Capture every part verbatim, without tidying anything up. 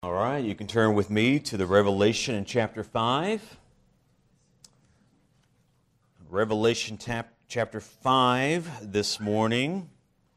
All right, you can turn with me to the Revelation in chapter five. Revelation tap, chapter five this morning.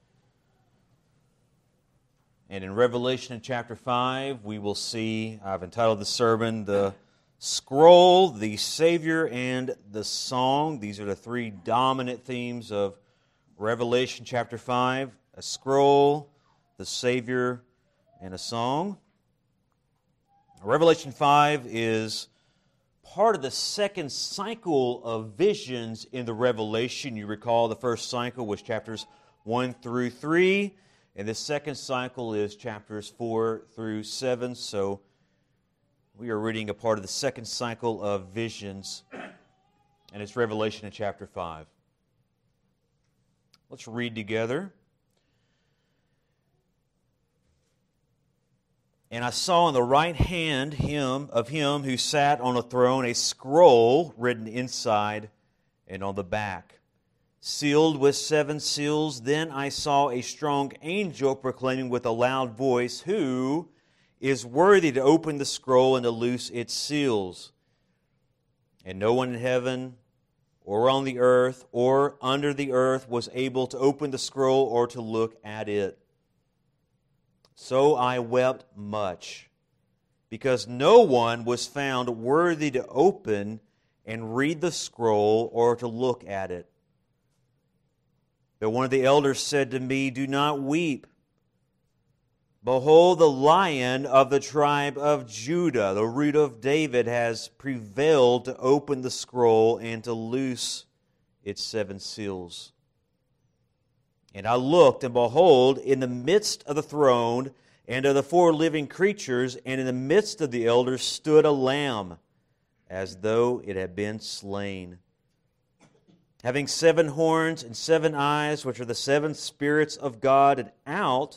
And in Revelation in chapter five, we will see, I've entitled the sermon, The Scroll, the Savior, and the Song. These are the three dominant themes of Revelation chapter five. A scroll, the Savior, and a song. Revelation five is part of the second cycle of visions in the Revelation. You recall the first cycle was chapters one through three, and the second cycle is chapters four through seven. So we are reading a part of the second cycle of visions, and it's Revelation in chapter five. Let's read together. And I saw in the right hand him of him who sat on a throne a scroll written inside and on the back, sealed with seven seals. Then I saw a strong angel proclaiming with a loud voice, "Who is worthy to open the scroll and to loose its seals?" And no one in heaven or on the earth or under the earth was able to open the scroll or to look at it. So I wept much, because no one was found worthy to open and read the scroll or to look at it. But one of the elders said to me, "Do not weep. Behold, the Lion of the tribe of Judah, the root of David, has prevailed to open the scroll and to loose its seven seals." And I looked, and behold, in the midst of the throne and of the four living creatures, and in the midst of the elders, stood a lamb, as though it had been slain, having seven horns and seven eyes, which are the seven spirits of God, and out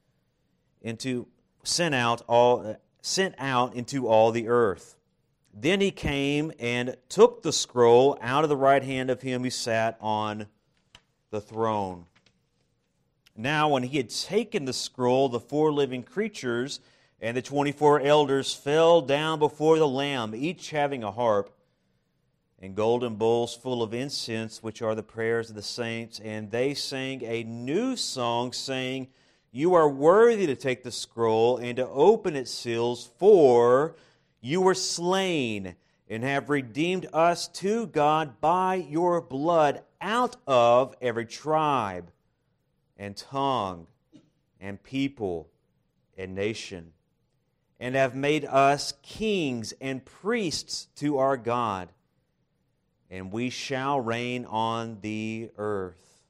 into sent out all sent out into all the earth. Then he came and took the scroll out of the right hand of him who sat on the throne. Now, when he had taken the scroll, the four living creatures and the twenty-four elders fell down before the Lamb, each having a harp and golden bowls full of incense, which are the prayers of the saints. And they sang a new song, saying, "You are worthy to take the scroll and to open its seals, for you were slain and have redeemed us to God by your blood out of every tribe and tongue, and people, and nation, and have made us kings and priests to our God, and we shall reign on the earth."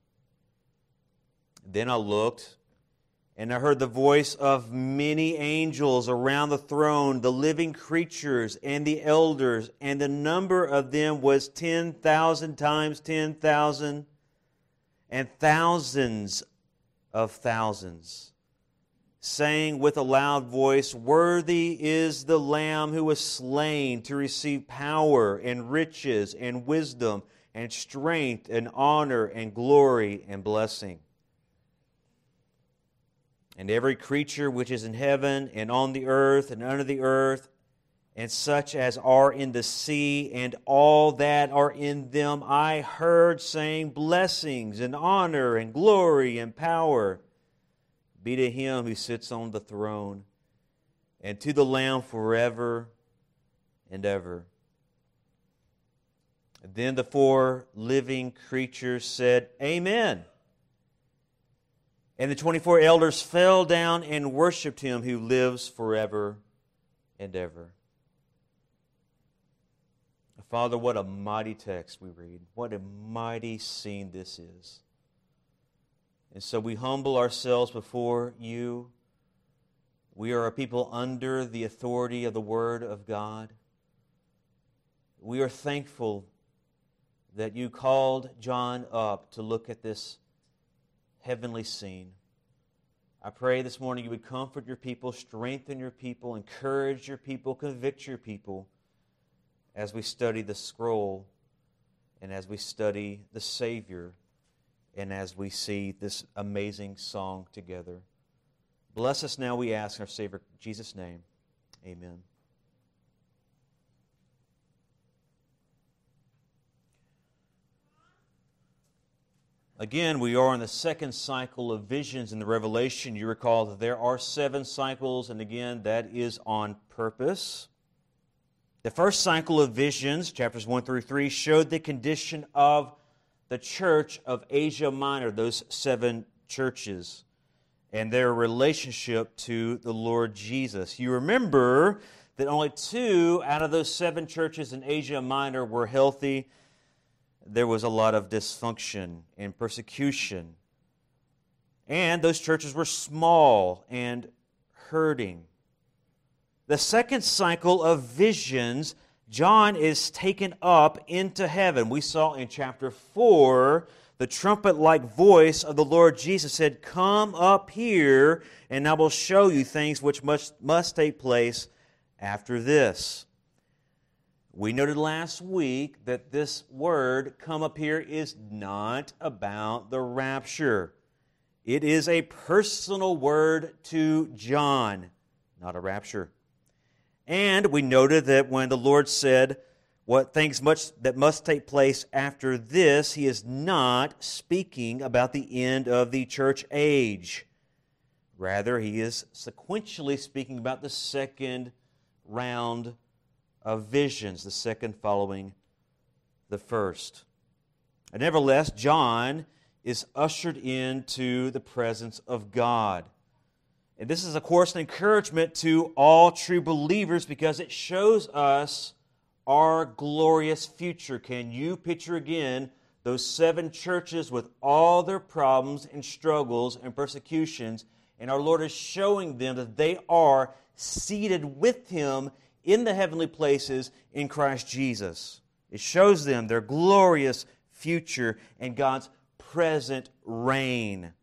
Then I looked, and I heard the voice of many angels around the throne, the living creatures, and the elders, and the number of them was ten thousand times ten thousand, and thousands of thousands, saying with a loud voice, "Worthy is the Lamb who was slain to receive power and riches and wisdom and strength and honor and glory and blessing." And every creature which is in heaven and on the earth and under the earth, and such as are in the sea, and all that are in them, I heard saying, "Blessings and honor and glory and power be to him who sits on the throne, and to the Lamb forever and ever." Then the four living creatures said, "Amen." And the twenty-four elders fell down and worshipped him who lives forever and ever. Father, what a mighty text we read. What a mighty scene this is. And so we humble ourselves before you. We are a people under the authority of the Word of God. We are thankful that you called John up to look at this heavenly scene. I pray this morning you would comfort your people, strengthen your people, encourage your people, convict your people, as we study the scroll, and as we study the Savior, and as we see this amazing song together. Bless us now, we ask in our Savior Jesus' name. Amen. Again, we are in the second cycle of visions in the Revelation. You recall that there are seven cycles, and again, that is on purpose. The first cycle of visions, chapters one through three, showed the condition of the church of Asia Minor, those seven churches, and their relationship to the Lord Jesus. You remember that only two out of those seven churches in Asia Minor were healthy. There was a lot of dysfunction and persecution. And those churches were small and hurting. The second cycle of visions, John is taken up into heaven. We saw in chapter four, the trumpet-like voice of the Lord Jesus said, "Come up here, and I will show you things which must, must take place after this." We noted last week that this word, "come up here," is not about the rapture. It is a personal word to John, not a rapture. And we noted that when the Lord said what things much that must take place after this, He is not speaking about the end of the church age. Rather, He is sequentially speaking about the second round of visions, the second following the first. And nevertheless, John is ushered into the presence of God. And this is, of course, an encouragement to all true believers because it shows us our glorious future. Can you picture again those seven churches with all their problems and struggles and persecutions? And our Lord is showing them that they are seated with Him in the heavenly places in Christ Jesus. It shows them their glorious future and God's present reign.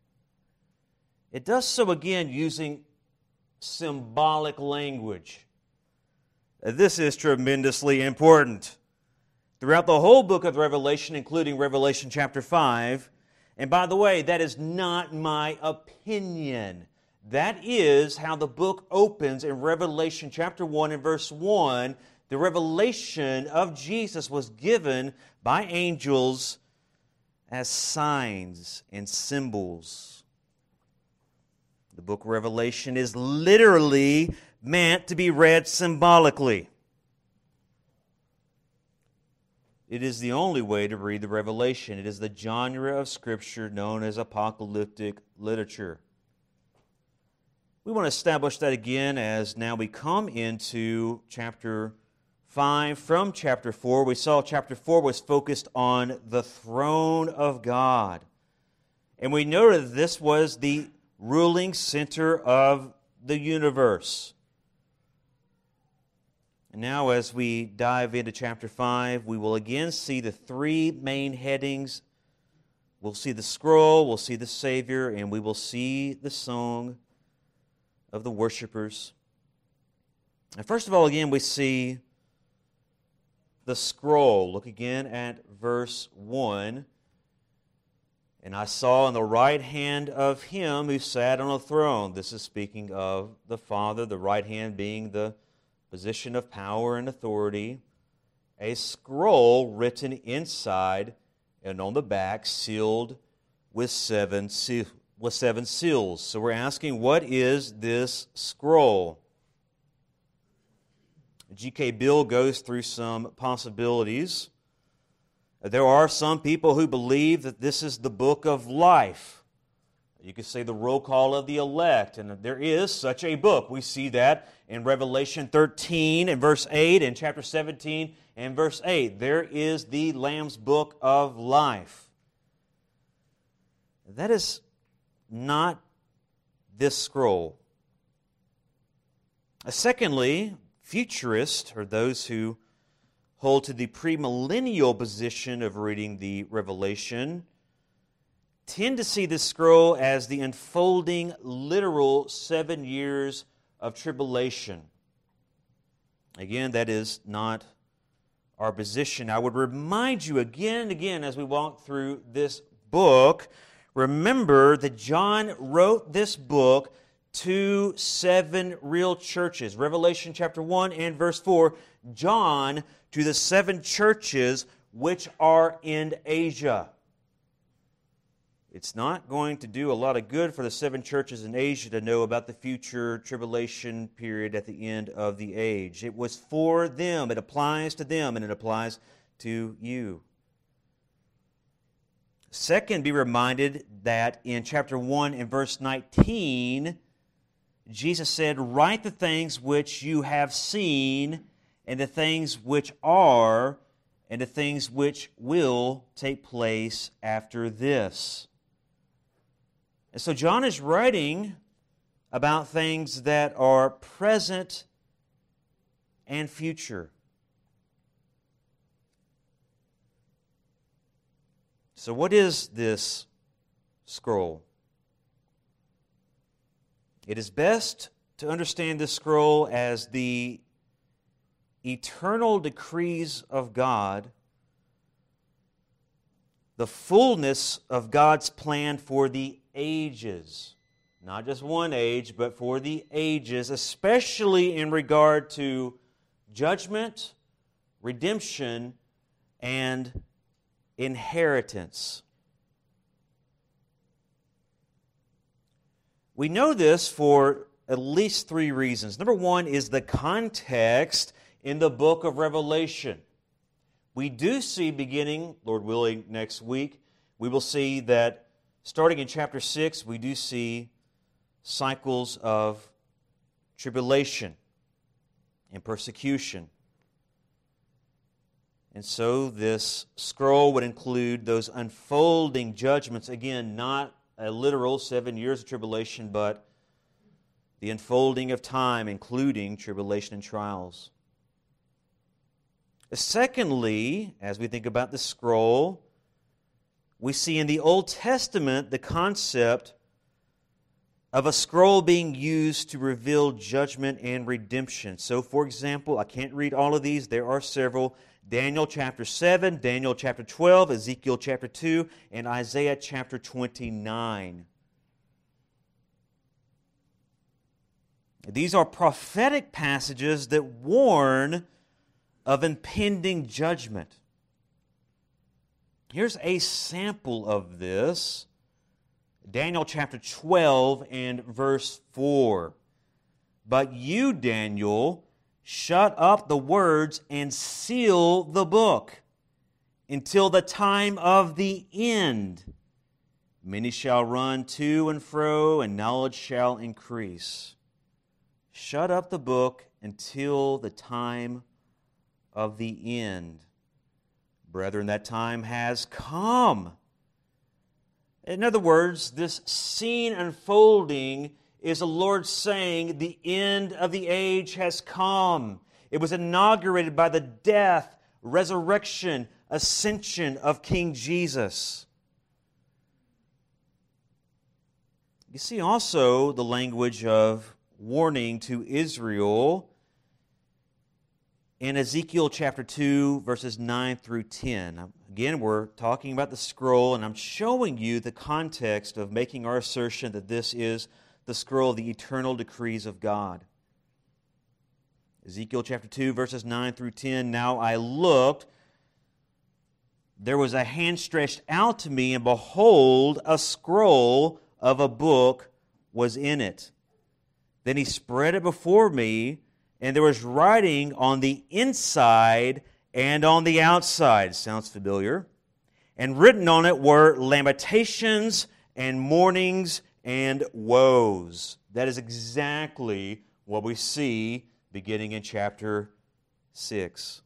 It does so again using symbolic language. This is tremendously important. Throughout the whole book of Revelation, including Revelation chapter five, and by the way, that is not my opinion. That is how the book opens in Revelation chapter one and verse one. The revelation of Jesus was given by angels as signs and symbols. The book of Revelation is literally meant to be read symbolically. It is the only way to read the Revelation. It is the genre of Scripture known as apocalyptic literature. We want to establish that again as now we come into chapter five from chapter four. We saw chapter four was focused on the throne of God. And we noted that this was the ruling center of the universe. And now as we dive into chapter five, we will again see the three main headings. We'll see the scroll, we'll see the Savior, and we will see the song of the worshipers. And first of all, again, we see the scroll. Look again at verse one. "And I saw on the right hand of Him who sat on a throne." This is speaking of the Father, the right hand being the position of power and authority. "A scroll written inside and on the back, sealed with seven seals. with seven seals." So we're asking, what is this scroll? G K Bill goes through some possibilities. There are some people who believe that this is the book of life. You could say the roll call of the elect, and there is such a book. We see that in Revelation thirteen and verse eight, and chapter seventeen and verse eight. There is the Lamb's book of life. That is not this scroll. Secondly, futurists, or those who hold to the premillennial position of reading the Revelation, tend to see this scroll as the unfolding literal seven years of tribulation. Again, that is not our position. I would remind you again and again as we walk through this book, remember that John wrote this book to seven real churches. Revelation chapter one and verse four, John to the seven churches which are in Asia. It's not going to do a lot of good for the seven churches in Asia to know about the future tribulation period at the end of the age. It was for them. It applies to them, and it applies to you. Second, be reminded that in chapter one and verse nineteen, Jesus said, "Write the things which you have seen, and the things which are, and the things which will take place after this." And so John is writing about things that are present and future. So what is this scroll? It is best to understand this scroll as the eternal decrees of God, the fullness of God's plan for the ages. Not just one age, but for the ages, especially in regard to judgment, redemption, and inheritance. We know this for at least three reasons. Number one is the context in the book of Revelation. We do see, beginning, Lord willing, next week, we will see that starting in chapter six, we do see cycles of tribulation and persecution. And so this scroll would include those unfolding judgments. Again, not a literal seven years of tribulation, but the unfolding of time, including tribulation and trials. Secondly, as we think about the scroll, we see in the Old Testament the concept of a scroll being used to reveal judgment and redemption. So, for example, I can't read all of these. There are several. Daniel chapter seven, Daniel chapter twelve, Ezekiel chapter two, and Isaiah chapter twenty-nine. These are prophetic passages that warn of impending judgment. Here's a sample of this. Daniel chapter twelve and verse four. "But you, Daniel, shut up the words and seal the book until the time of the end. Many shall run to and fro, and knowledge shall increase." Shut up the book until the time of the end. Brethren, that time has come. In other words, this scene unfolding is the Lord saying the end of the age has come. It was inaugurated by the death, resurrection, ascension of King Jesus. You see also the language of warning to Israel in Ezekiel chapter two, verses nine through ten. Again, we're talking about the scroll, and I'm showing you the context of making our assertion that this is the scroll of the eternal decrees of God. Ezekiel chapter two, verses nine through ten. "Now I looked, there was a hand stretched out to me, and behold, a scroll of a book was in it. Then he spread it before me, and there was writing on the inside and on the outside." Sounds familiar. "And written on it were lamentations and mournings and woes." That is exactly what we see beginning in chapter six.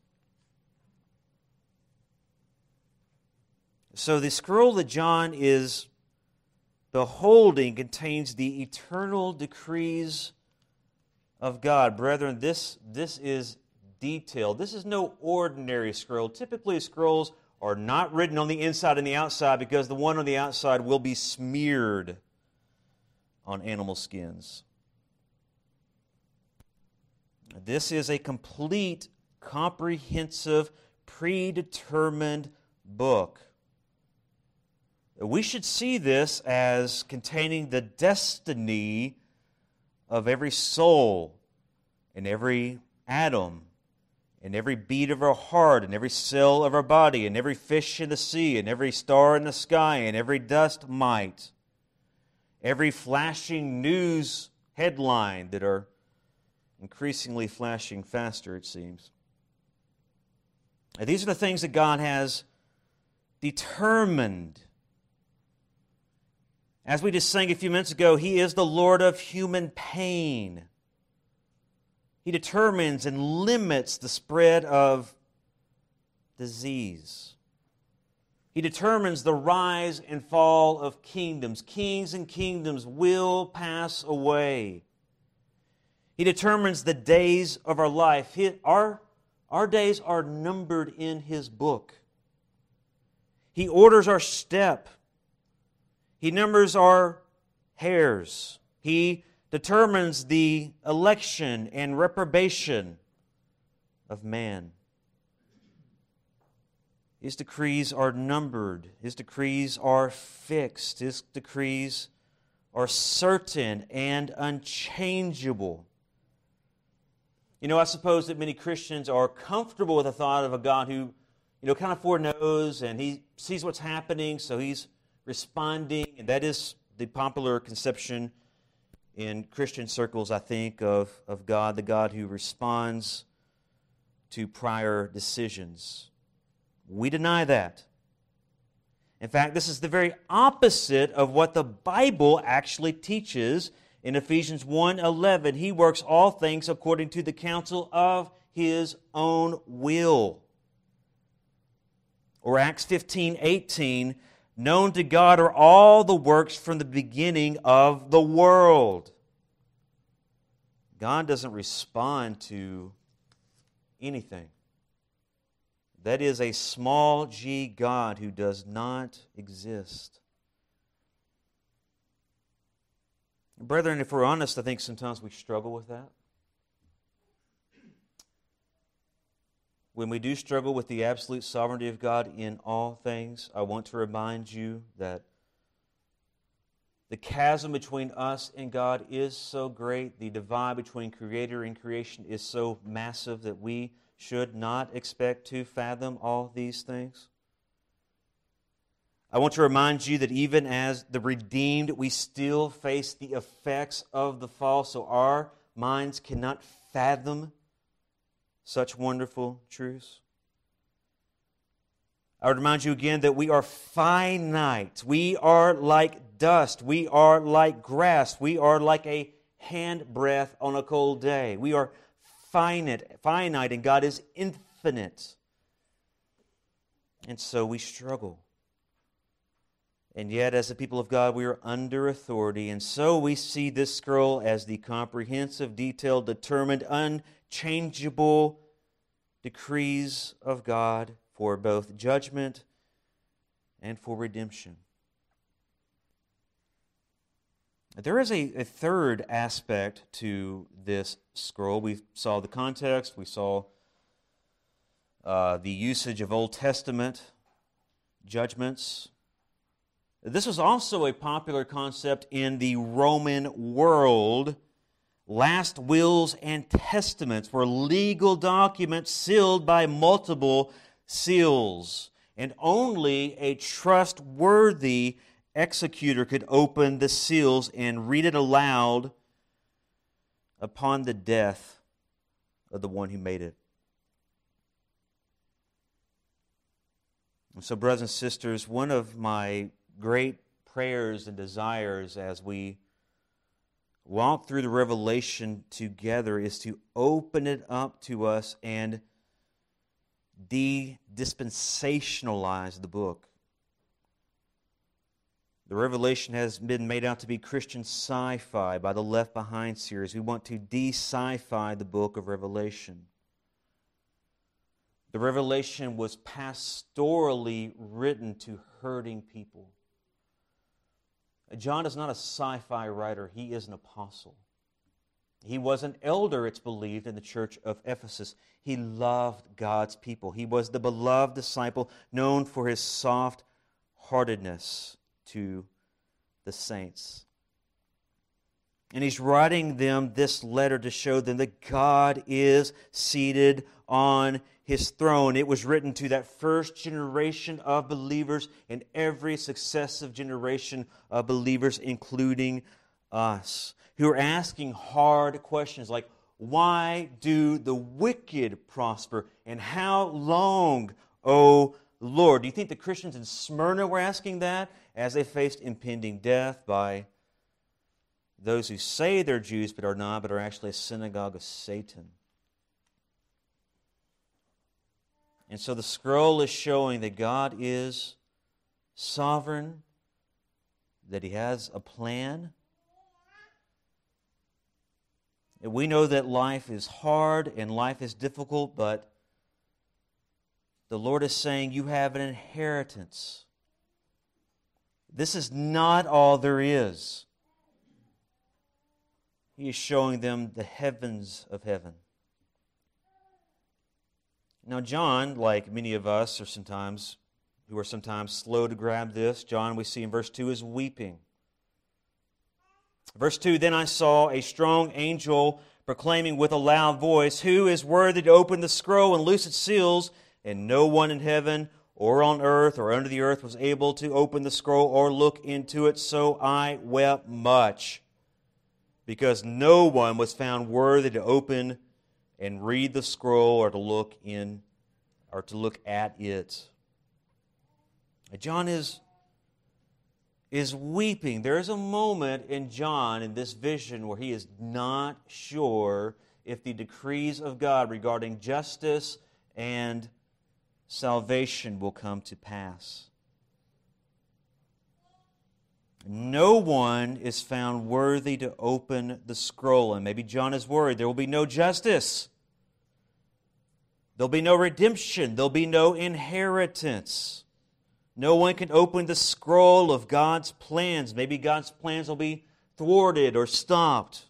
So the scroll that John is beholding contains the eternal decrees of God. Brethren, this, this is detailed. This is no ordinary scroll. Typically, scrolls are not written on the inside and the outside because the one on the outside will be smeared on animal skins. This is a complete, comprehensive, predetermined book. We should see this as containing the destiny of every soul and every atom and every beat of our heart and every cell of our body and every fish in the sea and every star in the sky and every dust mite, every flashing news headline that are increasingly flashing faster, it seems. And these are the things that God has determined. As we just sang a few minutes ago, He is the Lord of human pain. He determines and limits the spread of disease. He determines the rise and fall of kingdoms. Kings and kingdoms will pass away. He determines the days of our life. He, our, our days are numbered in His book. He orders our step. He numbers our hairs. He determines the election and reprobation of man. His decrees are numbered. His decrees are fixed. His decrees are certain and unchangeable. You know, I suppose that many Christians are comfortable with the thought of a God who, you know, kind of foreknows and He sees what's happening, so He's responding. And that is the popular conception in Christian circles, I think, of, of God, the God who responds to prior decisions. We deny that. In fact, this is the very opposite of what the Bible actually teaches. In Ephesians one eleven, He works all things according to the counsel of His own will. Or Acts fifteen eighteen, known to God are all the works from the beginning of the world. God doesn't respond to anything. That is a small g God who does not exist. Brethren, if we're honest, I think sometimes we struggle with that. When we do struggle with the absolute sovereignty of God in all things, I want to remind you that the chasm between us and God is so great, the divide between Creator and creation is so massive that we should not expect to fathom all these things. I want to remind you that even as the redeemed, we still face the effects of the fall, so our minds cannot fathom such wonderful truths. I would remind you again that we are finite. We are like dust. We are like grass. We are like a handbreadth on a cold day. We are finite, finite, and God is infinite. And so we struggle. And yet, as the people of God, we are under authority. And so we see this scroll as the comprehensive, detailed, determined, unchangeable decrees of God for both judgment and for redemption. There is a, a third aspect to this scroll. We saw the context. We saw uh, the usage of Old Testament judgments. This was also a popular concept in the Roman world. Last wills and testaments were legal documents sealed by multiple seals, and only a trustworthy executor could open the seals and read it aloud upon the death of the one who made it. And so, brothers and sisters, one of my great prayers and desires as we walk through the Revelation together is to open it up to us and de-dispensationalize the book. The Revelation has been made out to be Christian sci-fi by the Left Behind series. We want to de-sci-fi the book of Revelation. The Revelation was pastorally written to hurting people. John is not a sci-fi writer. He is an apostle. He was an elder, it's believed, in the church of Ephesus. He loved God's people. He was the beloved disciple known for his soft-heartedness to the saints. And he's writing them this letter to show them that God is seated on His throne. It was written to that first generation of believers and every successive generation of believers, including us, who are asking hard questions like, why do the wicked prosper? And how long, O Lord? Do you think the Christians in Smyrna were asking that as they faced impending death by those who say they're Jews but are not, but are actually a synagogue of Satan? And so the scroll is showing that God is sovereign, that He has a plan. And we know that life is hard and life is difficult, but the Lord is saying you have an inheritance. This is not all there is. He is showing them the heavens of heaven. Now John, like many of us are sometimes, who are sometimes slow to grab this, John, we see in verse two, is weeping. Verse two, then I saw a strong angel proclaiming with a loud voice, who is worthy to open the scroll and loose its seals? And no one in heaven or on earth or under the earth was able to open the scroll or look into it. So I wept much, because no one was found worthy to open and read the scroll or to look in or to look at it. John is, is weeping. There is a moment in John in this vision where he is not sure if the decrees of God regarding justice and salvation will come to pass. No one is found worthy to open the scroll. And maybe John is worried there will be no justice. There'll be no redemption. There'll be no inheritance. No one can open the scroll of God's plans. Maybe God's plans will be thwarted or stopped.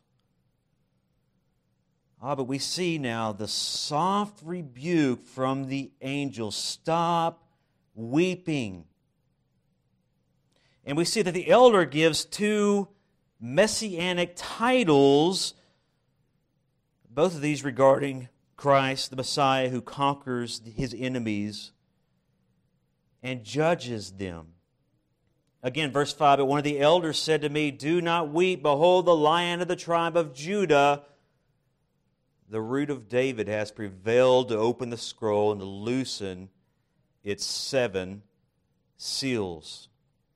Ah, but we see now the soft rebuke from the angel. Stop weeping. And we see that the elder gives two messianic titles, both of these regarding Christ, the Messiah who conquers His enemies and judges them. Again, verse five, but one of the elders said to me, do not weep. Behold, the Lion of the tribe of Judah, the root of David, has prevailed to open the scroll and to loosen its seven seals.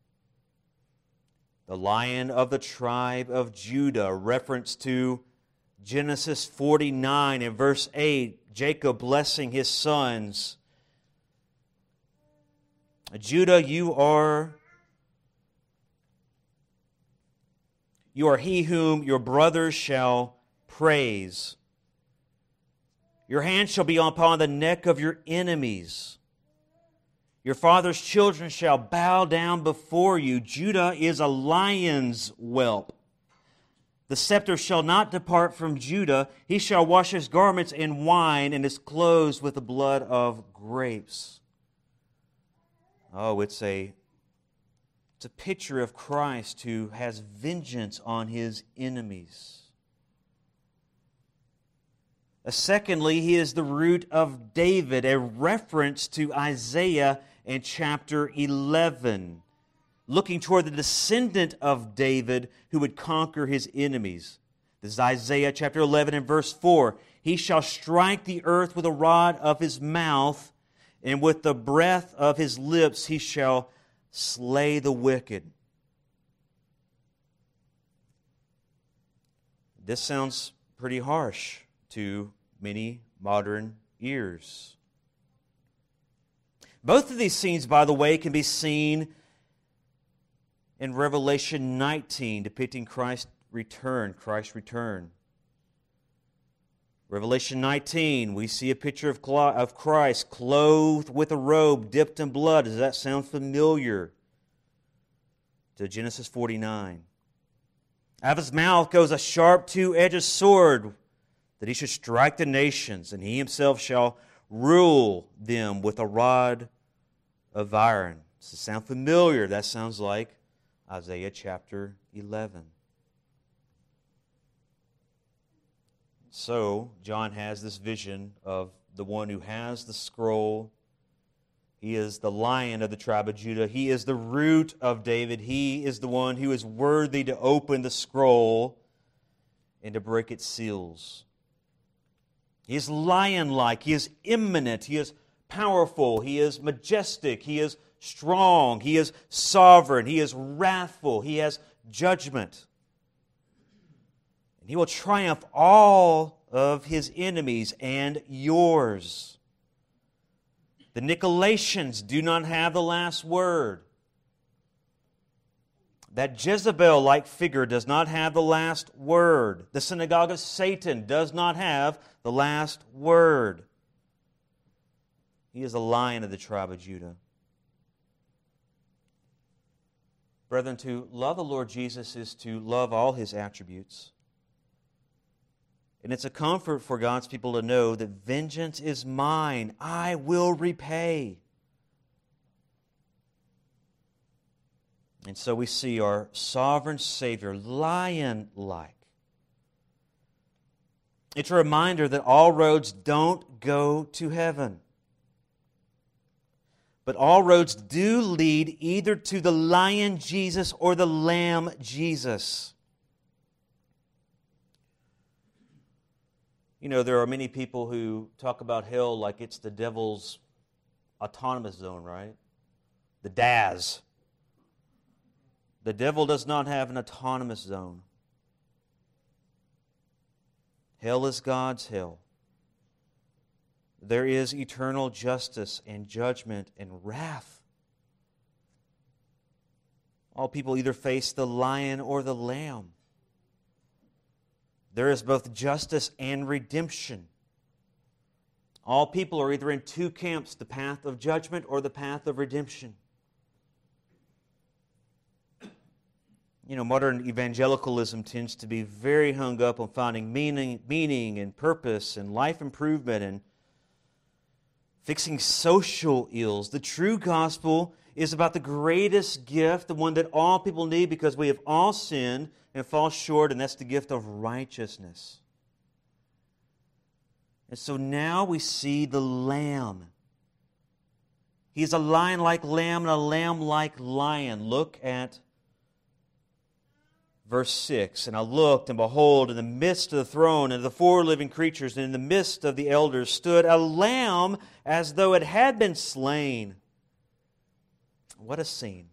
The Lion of the tribe of Judah, reference to Genesis forty-nine and verse eight, Jacob blessing his sons. Judah, you are, you are he whom your brothers shall praise. Your hand shall be upon the neck of your enemies. Your father's children shall bow down before you. Judah is a lion's whelp. The scepter shall not depart from Judah. He shall wash his garments in wine and his clothes with the blood of grapes. Oh, it's a, it's a picture of Christ who has vengeance on His enemies. Uh, secondly, He is the root of David, a reference to Isaiah in chapter eleven, looking toward the descendant of David who would conquer his enemies. This is Isaiah chapter eleven and verse four. He shall strike the earth with a rod of his mouth, and with the breath of his lips he shall slay the wicked. This sounds pretty harsh to many modern ears. Both of these scenes, by the way, can be seen in Revelation nineteen, depicting Christ's return, Christ's return. Revelation nineteen, we see a picture of of Christ clothed with a robe dipped in blood. Does that sound familiar to Genesis forty-nine? Out of His mouth goes a sharp two-edged sword, that He should strike the nations, and He Himself shall rule them with a rod of iron. Does it sound familiar? That sounds like Isaiah chapter eleven. So, John has this vision of the one who has the scroll. He is the Lion of the tribe of Judah. He is the root of David. He is the one who is worthy to open the scroll and to break its seals. He is lion-like. He is imminent. He is powerful. He is majestic. He is strong. He is sovereign. He is wrathful. He has judgment. And He will triumph all of His enemies and yours. The Nicolaitans do not have the last word. That Jezebel-like figure does not have the last word. The synagogue of Satan does not have the last word. He is the Lion of the tribe of Judah. Brethren, to love the Lord Jesus is to love all His attributes. And it's a comfort for God's people to know that vengeance is mine. I will repay. And so we see our sovereign Savior, lion-like. It's a reminder that all roads don't go to heaven. But all roads do lead either to the Lion Jesus or the Lamb Jesus. You know, there are many people who talk about hell like it's the devil's autonomous zone, right? The D A Z. The devil does not have an autonomous zone. Hell is God's hell. There is eternal justice and judgment and wrath. All people either face the lion or the lamb. There is both justice and redemption. All people are either in two camps, the path of judgment or the path of redemption. You know, modern evangelicalism tends to be very hung up on finding meaning, meaning and purpose and life improvement and fixing social ills. The true gospel is about the greatest gift, the one that all people need because we have all sinned and fall short, and that's the gift of righteousness. And so now we see the Lamb. He is a lion-like lamb and a lamb-like lion. Look at verse six. And I looked, and behold, in the midst of the throne and of the four living creatures, and in the midst of the elders, stood a lamb as though it had been slain. What a scene.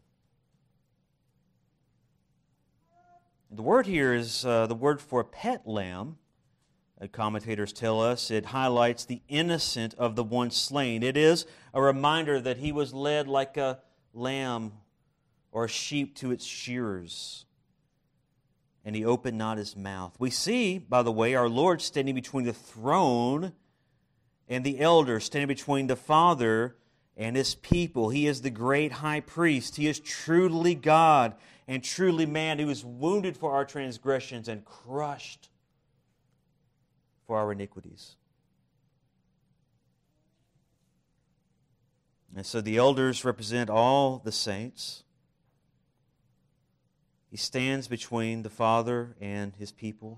The word here is uh, the word for pet lamb. Uh, commentators tell us it highlights the innocent of the one slain. It is a reminder that he was led like a lamb or a sheep to its shearers, and he opened not his mouth. We see, by the way, our Lord standing between the throne and the elders, standing between the Father and His people. He is the great high priest. He is truly God and truly man. He was wounded for our transgressions and crushed for our iniquities. And so the elders represent all the saints. He stands between the Father and His people.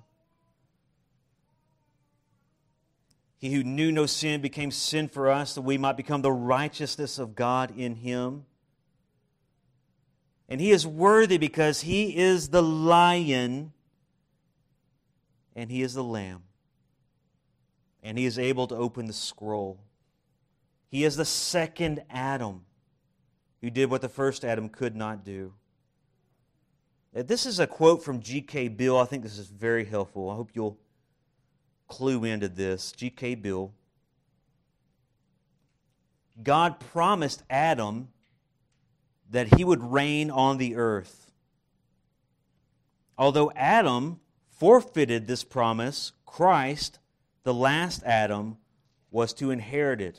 He who knew no sin became sin for us, that we might become the righteousness of God in Him. And He is worthy because He is the lion and He is the lamb. And He is able to open the scroll. He is the second Adam who did what the first Adam could not do. This is a quote from G K Bill. I think this is very helpful. I hope you'll clue into this. G K Bill. God promised Adam that he would reign on the earth. Although Adam forfeited this promise, Christ, the last Adam, was to inherit it.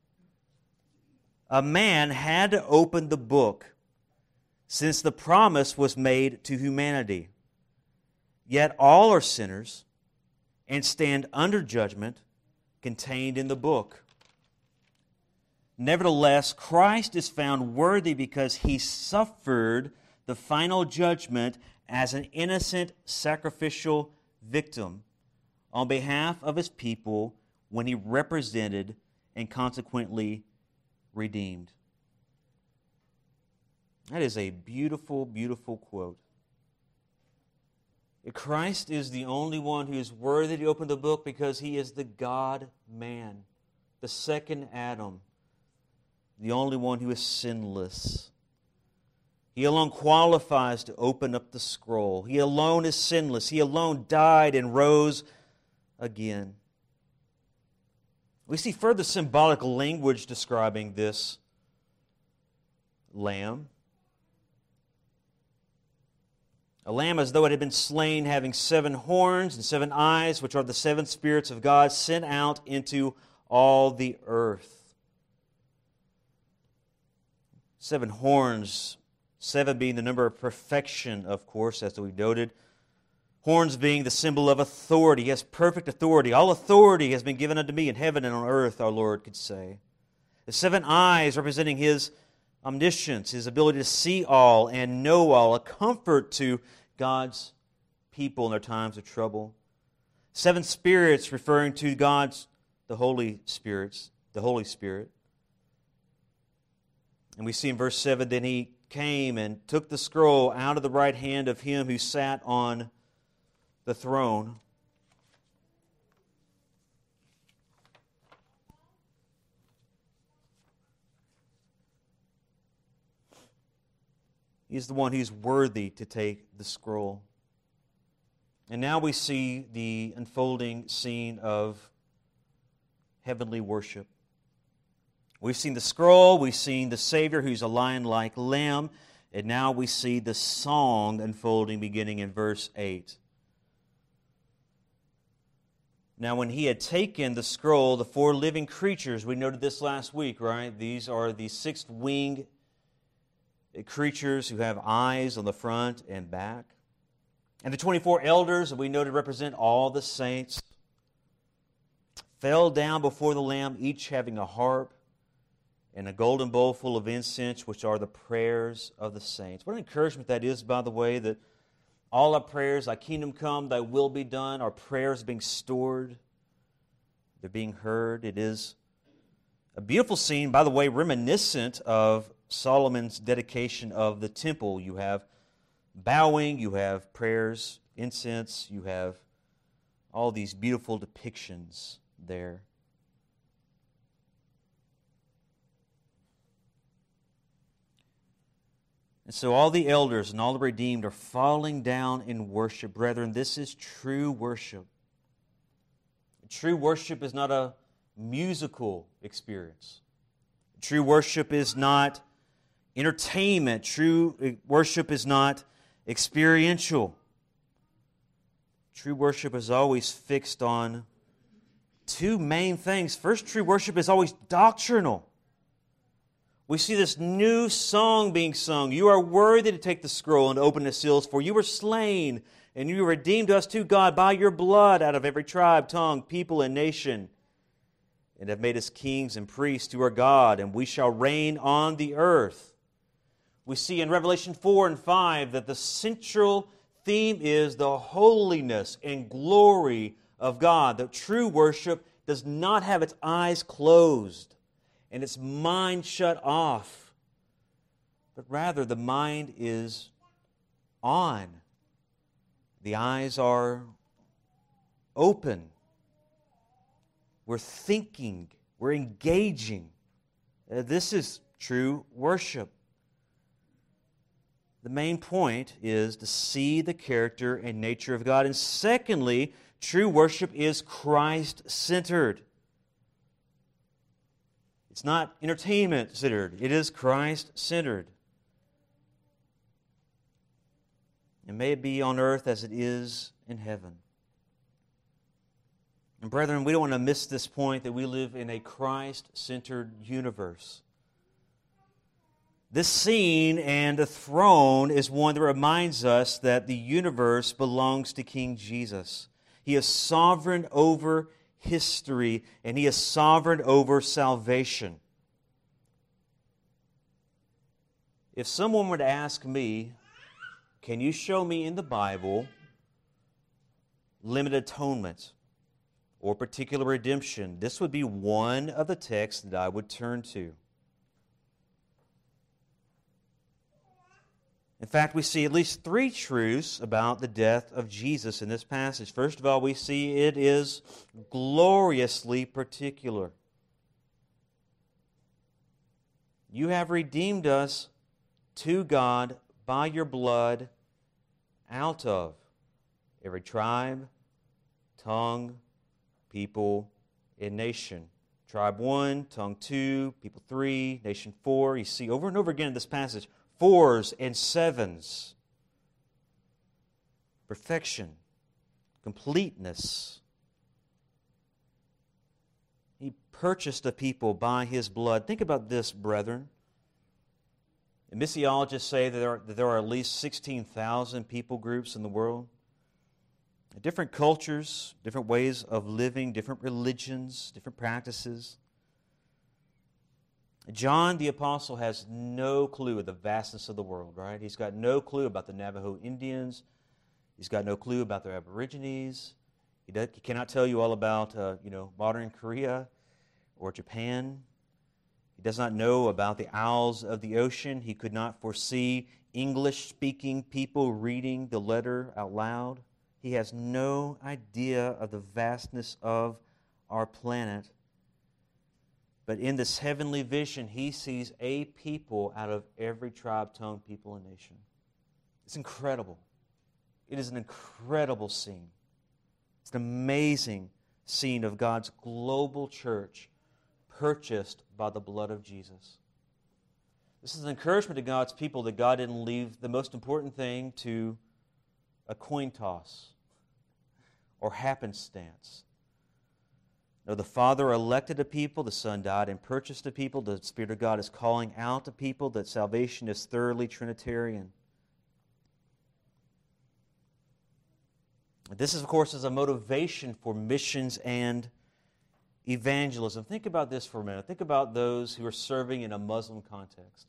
A man had to open the book since the promise was made to humanity. Yet all are sinners and stand under judgment contained in the book. Nevertheless, Christ is found worthy because He suffered the final judgment as an innocent sacrificial victim, on behalf of His people when He represented and consequently redeemed. That is a beautiful, beautiful quote. Christ is the only one who is worthy to open the book because He is the God-man, the second Adam, the only one who is sinless. He alone qualifies to open up the scroll. He alone is sinless. He alone died and rose again. We see further symbolic language describing this lamb. A lamb as though it had been slain, having seven horns and seven eyes, which are the seven spirits of God sent out into all the earth. Seven horns, seven being the number of perfection, of course, as we noted. Horns being the symbol of authority. He has perfect authority. All authority has been given unto me in heaven and on earth, our Lord could say. The seven eyes representing His omniscience, His ability to see all and know all, a comfort to God's people in their times of trouble. Seven spirits referring to God's, the Holy Spirits, the Holy Spirit. And we see in verse seven, then He came and took the scroll out of the right hand of Him who sat on the throne. He's the one who's worthy to take the scroll. And now we see the unfolding scene of heavenly worship. We've seen the scroll, we've seen the Savior who's a lion-like lamb, and now we see the song unfolding beginning in verse eight. Now when He had taken the scroll, the four living creatures, we noted this last week, right? These are the six-winged creatures who have eyes on the front and back. And the twenty-four elders, we noted, represent all the saints, fell down before the Lamb, each having a harp and a golden bowl full of incense, which are the prayers of the saints. What an encouragement that is, by the way, that all our prayers, Thy kingdom come, Thy will be done, our prayers being stored, they're being heard. It is a beautiful scene, by the way, reminiscent of Solomon's dedication of the temple. You have bowing, you have prayers, incense, you have all these beautiful depictions there. And so all the elders and all the redeemed are falling down in worship. Brethren, this is true worship. True worship is not a musical experience. True worship is not entertainment. True worship is not experiential. True worship is always fixed on two main things. First, true worship is always doctrinal. We see this new song being sung. You are worthy to take the scroll and open the seals, for you were slain, and you redeemed us to God by your blood out of every tribe, tongue, people, and nation, and have made us kings and priests to our God, and we shall reign on the earth. We see in Revelation four and five that the central theme is the holiness and glory of God. That true worship does not have its eyes closed and its mind shut off, but rather the mind is on. The eyes are open. We're thinking. We're engaging. Uh, this is true worship. The main point is to see the character and nature of God. And secondly, true worship is Christ-centered. It's not entertainment-centered. It is Christ-centered. And may it be on earth as it is in heaven. And brethren, we don't want to miss this point that we live in a Christ-centered universe. This scene and the throne is one that reminds us that the universe belongs to King Jesus. He is sovereign over history, and He is sovereign over salvation. If someone were to ask me, can you show me in the Bible limited atonement? or particular redemption, this would be one of the texts that I would turn to. In fact, we see at least three truths about the death of Jesus in this passage. First of all, we see it is gloriously particular. You have redeemed us to God by your blood out of every tribe, tongue, people, and nation. Tribe one, tongue two, people three, nation four. You see over and over again in this passage, fours and sevens. Perfection, completeness. He purchased a people by His blood. Think about this, brethren. And missiologists say that there are, that there are at least sixteen thousand people groups in the world. Different cultures, different ways of living, different religions, different practices. John the Apostle has no clue of the vastness of the world, right? He's got no clue about the Navajo Indians. He's got no clue about the Aborigines. He, does, he cannot tell you all about, uh, you know, modern Korea or Japan. He does not know about the owls of the ocean. He could not foresee English-speaking people reading the letter out loud. He has no idea of the vastness of our planet. But in this heavenly vision, he sees a people out of every tribe, tongue, people, and nation. It's incredible. It is an incredible scene. It's an amazing scene of God's global church purchased by the blood of Jesus. This is an encouragement to God's people that God didn't leave the most important thing to a coin toss or happenstance. No, the Father elected a people, the Son died and purchased a people, the Spirit of God is calling out a people, that salvation is thoroughly Trinitarian. This, is, of course, is a motivation for missions and evangelism. Think about this for a minute. Think about those who are serving in a Muslim context.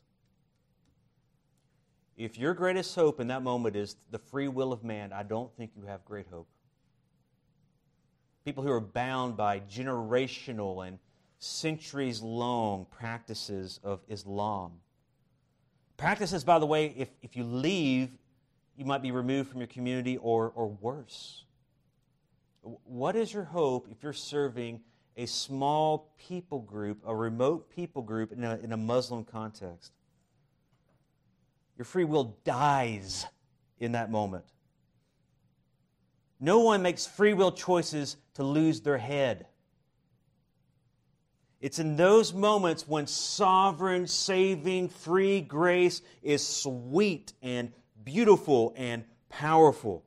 If your greatest hope in that moment is the free will of man, I don't think you have great hope. People who are bound by generational and centuries-long practices of Islam. Practices, by the way, if, if you leave, you might be removed from your community or, or worse. What is your hope if you're serving a small people group, a remote people group in a, in a Muslim context? Your free will dies in that moment. No one makes free will choices to lose their head. It's in those moments when sovereign, saving, free grace is sweet and beautiful and powerful.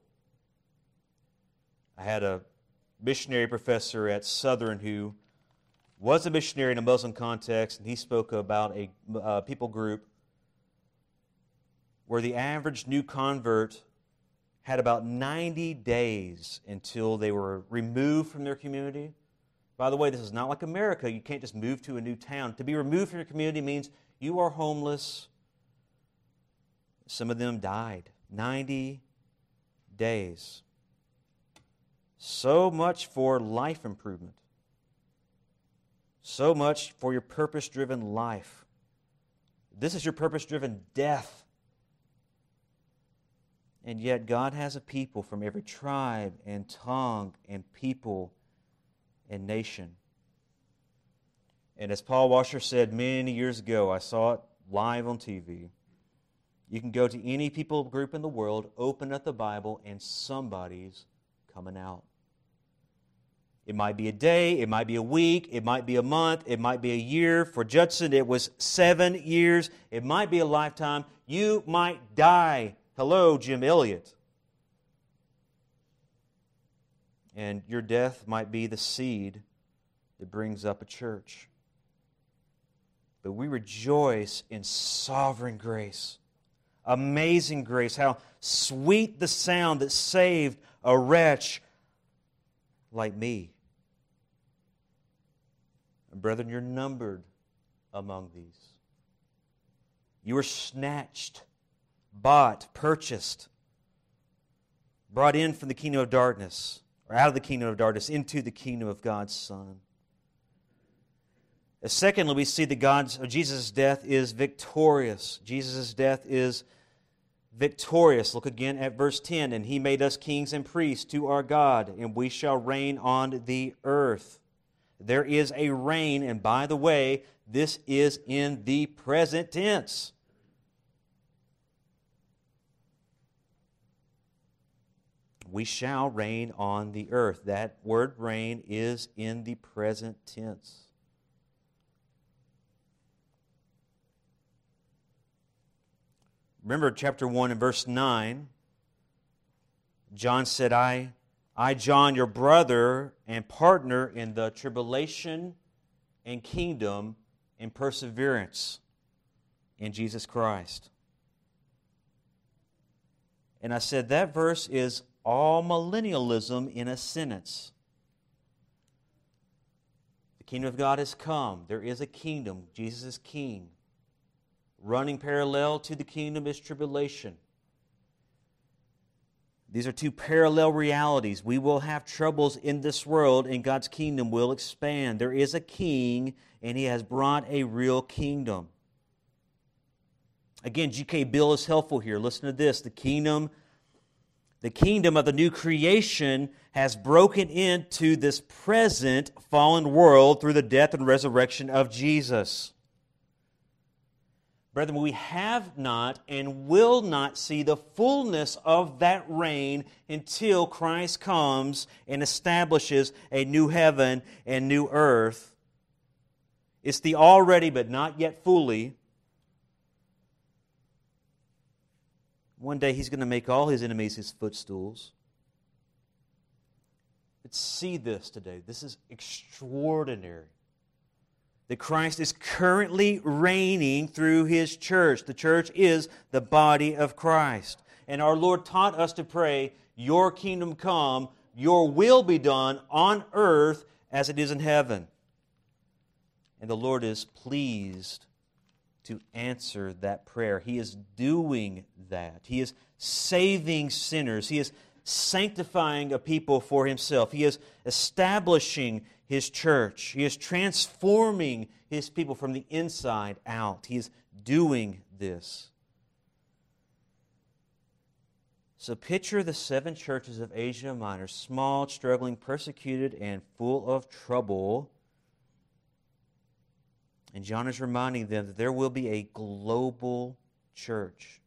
I had a missionary professor at Southern who was a missionary in a Muslim context, and he spoke about a uh, people group where the average new convert had about ninety days until they were removed from their community. By the way, this is not like America. You can't just move to a new town. To be removed from your community means you are homeless. Some of them died. ninety days. So much for life improvement. So much for your purpose-driven life. This is your purpose-driven death. And yet God has a people from every tribe and tongue and people and nation. And as Paul Washer said many years ago, I saw it live on T V, you can go to any people group in the world, open up the Bible, and somebody's coming out. It might be a day, it might be a week, it might be a month, it might be a year. For Judson, it was seven years. It might be a lifetime. You might die. Hello, Jim Elliott. And your death might be the seed that brings up a church. But we rejoice in sovereign grace. Amazing grace. How sweet the sound that saved a wretch like me. And brethren, you're numbered among these. You were snatched, bought, purchased, brought in from the kingdom of darkness, or out of the kingdom of darkness into the kingdom of God's Son. Secondly, we see that God's, or Jesus' death is victorious. Jesus' death is victorious. Look again at verse ten. And He made us kings and priests to our God, and we shall reign on the earth. There is a reign, and by the way, this is in the present tense. We shall reign on the earth. That word reign is in the present tense. Remember chapter one and verse nine, John said, I, I, John, your brother and partner in the tribulation and kingdom and perseverance in Jesus Christ. And I said that verse is all millennialism in a sentence. The kingdom of God has come. There is a kingdom. Jesus is king. Running parallel to the kingdom is tribulation. These are two parallel realities. We will have troubles in this world, and God's kingdom will expand. There is a king, and He has brought a real kingdom. Again, G K Bill is helpful here. Listen to this. The kingdom, the kingdom of the new creation has broken into this present fallen world through the death and resurrection of Jesus. Brethren, we have not and will not see the fullness of that reign until Christ comes and establishes a new heaven and new earth. It's the already but not yet fully. One day He's going to make all His enemies His footstools. But see this today. This is extraordinary. That Christ is currently reigning through His church. The church is the body of Christ. And our Lord taught us to pray, Your kingdom come, Your will be done on earth as it is in heaven. And the Lord is pleased to answer that prayer. He is doing that. He is saving sinners. He is sanctifying a people for Himself. He is establishing His church. He is transforming His people from the inside out. He is doing this. So picture the seven churches of Asia Minor, small, struggling, persecuted, and full of trouble. And John is reminding them that there will be a global church.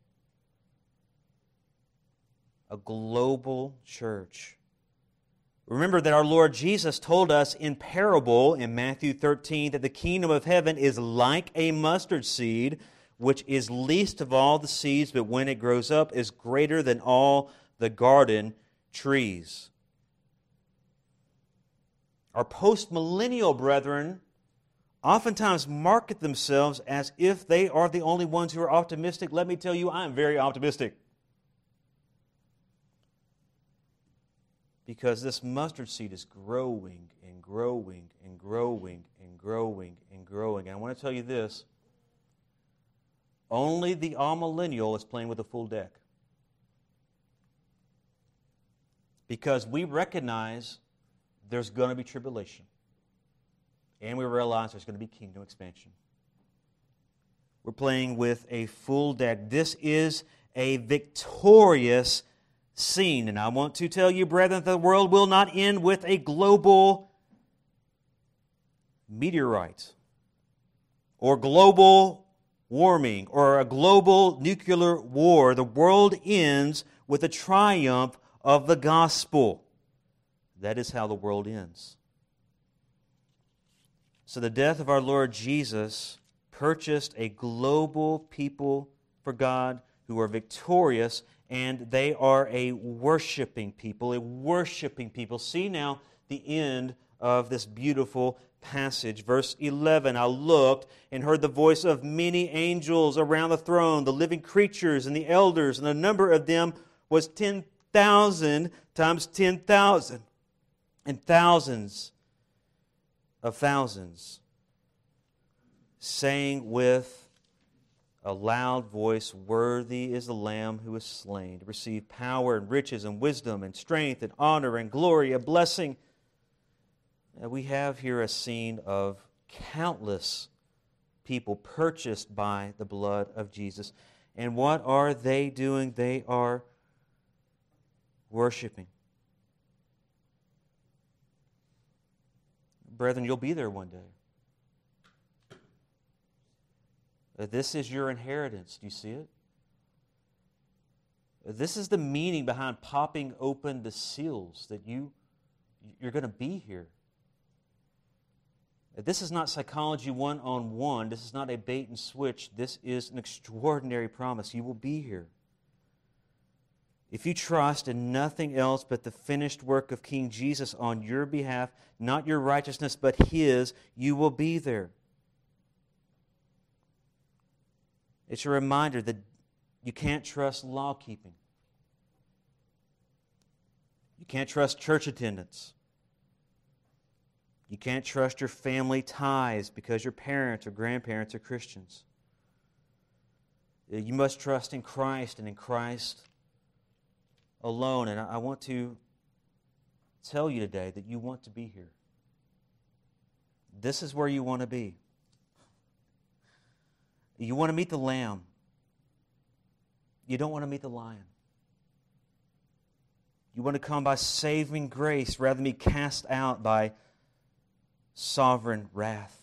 A global church. Remember that our Lord Jesus told us in parable in Matthew thirteen that the kingdom of heaven is like a mustard seed, which is least of all the seeds, but when it grows up is greater than all the garden trees. Our postmillennial brethren oftentimes market themselves as if they are the only ones who are optimistic. Let me tell you, I am very optimistic. Because this mustard seed is growing and growing and growing and growing and growing. And I want to tell you this, only the amillennial is playing with a full deck. Because we recognize there's going to be tribulation. And we realize there's going to be kingdom expansion. We're playing with a full deck. This is a victorious scene. And I want to tell you, brethren, that the world will not end with a global meteorite or global warming or a global nuclear war. The world ends with a triumph of the gospel. That is how the world ends. So the death of our Lord Jesus purchased a global people for God who are victorious, and they are a worshiping people, a worshiping people. See now the end of this beautiful passage. Verse eleven, I looked and heard the voice of many angels around the throne, the living creatures and the elders, and the number of them was ten thousand times ten thousand, and thousands of thousands, saying with a loud voice, "Worthy is the Lamb who was slain to receive power and riches and wisdom and strength and honor and glory and blessing." And we have here a scene of countless people purchased by the blood of Jesus. And what are they doing? They are worshiping. Brethren, you'll be there one day. This is your inheritance. Do you see it? This is the meaning behind popping open the seals, that you, you're going to be here. This is not psychology one-on-one. This is not a bait and switch. This is an extraordinary promise. You will be here. If you trust in nothing else but the finished work of King Jesus on your behalf, not your righteousness but His, you will be there. It's a reminder that you can't trust law-keeping. You can't trust church attendance. You can't trust your family ties because your parents or grandparents are Christians. You must trust in Christ and in Christ alone. And I want to tell you today that you want to be here. This is where you want to be. You want to meet the Lamb. You don't want to meet the lion. You want to come by saving grace rather than be cast out by sovereign wrath.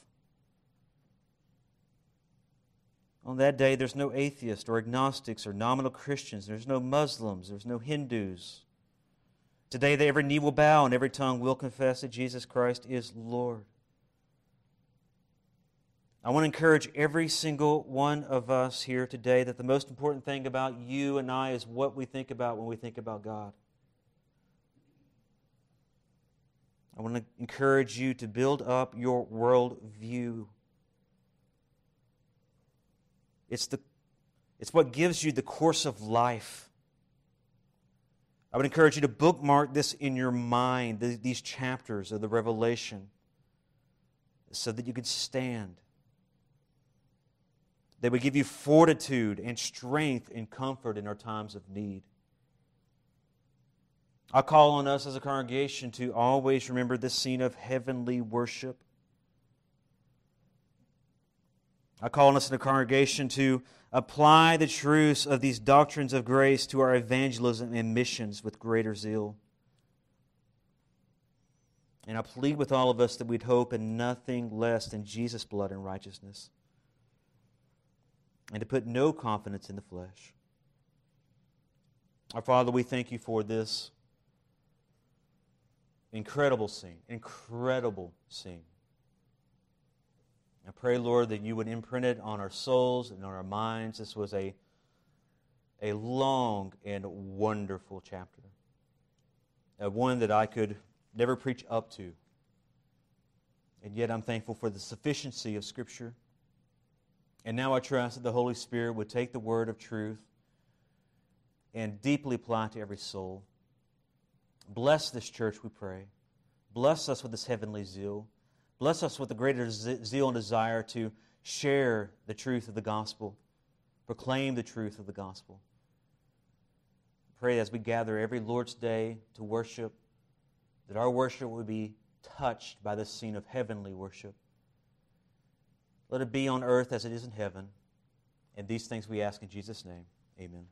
On that day, there's no atheists or agnostics or nominal Christians. There's no Muslims. There's no Hindus. Today, every knee will bow and every tongue will confess that Jesus Christ is Lord. I want to encourage every single one of us here today that the most important thing about you and I is what we think about when we think about God. I want to encourage you to build up your world view. It's the, it's what gives you the course of life. I would encourage you to bookmark this in your mind, the, these chapters of the Revelation, so that you could stand. They would give you fortitude and strength and comfort in our times of need. I call on us as a congregation to always remember this scene of heavenly worship. I call on us in a congregation to apply the truths of these doctrines of grace to our evangelism and missions with greater zeal. And I plead with all of us that we'd hope in nothing less than Jesus' blood and righteousness, and to put no confidence in the flesh. Our Father, we thank You for this incredible scene, incredible scene. I pray, Lord, that You would imprint it on our souls and on our minds. This was a, a long and wonderful chapter, uh, one that I could never preach up to. And yet I'm thankful for the sufficiency of Scripture. And now I trust that the Holy Spirit would take the word of truth and deeply apply it to every soul. Bless this church, we pray. Bless us with this heavenly zeal. Bless us with the greater zeal and desire to share the truth of the gospel, proclaim the truth of the gospel. Pray as we gather every Lord's Day to worship, that our worship would be touched by this scene of heavenly worship. Let it be on earth as it is in heaven. And these things we ask in Jesus' name. Amen.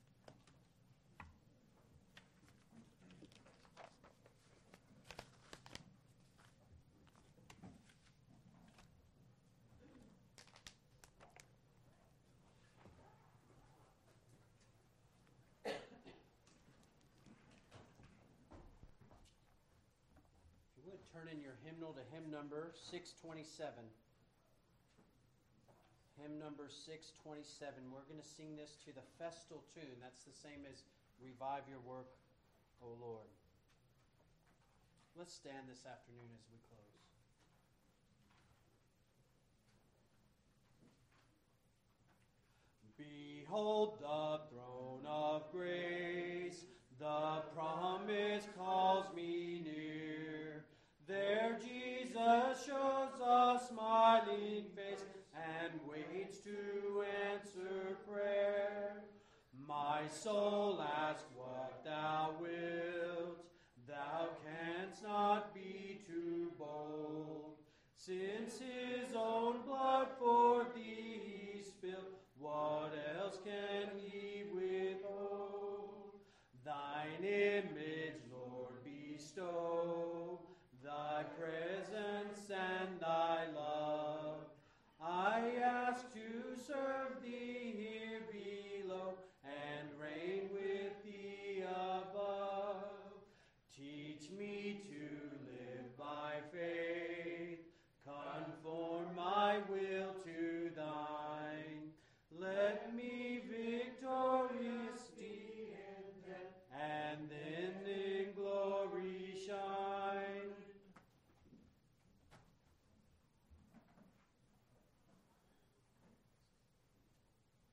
If you would, turn in your hymnal to hymn number six twenty-seven. Hymn number six twenty-seven. We're going to sing this to the festal tune. That's the same as Revive Your Work, O Lord. Let's stand this afternoon as we close. Behold the throne of grace, the promise calls me near. There Jesus shows us my